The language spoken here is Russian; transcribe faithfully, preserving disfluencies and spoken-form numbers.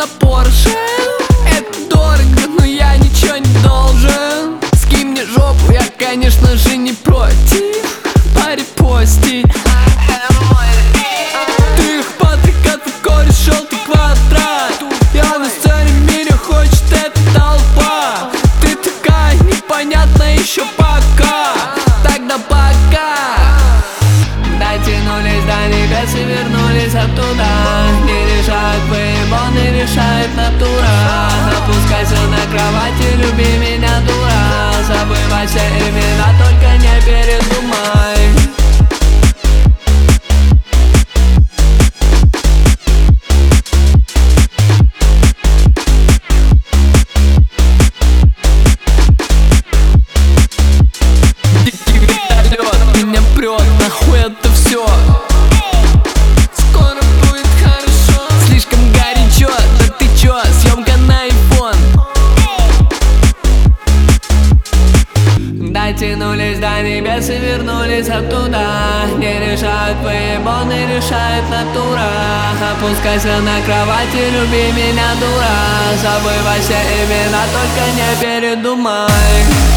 Порше. Это дорого, но я ничего не должен. Скинь мне жопу, я, конечно же, не против порепостить. Ты их Патрика, ты кореш, желтый квадрат. Я на сцене, меня хочет эта толпа. Ты такая непонятная еще пока. Тогда пока. Дотянулись до небес и вернулись оттуда. Не решают выебон, не решает натура. Опускайся на кровати, люби меня, дура. Забывай все имена, только не передумай. Меня прет, нахуй это все. Скоро будет хорошо. Слишком горячо, да ты чё, съемка на айфон. Дотянулись до небес и вернулись оттуда. Не решают выебон, не решает натура. Опускайся на кровати, люби меня, дура. Забывай все имена, только не передумай.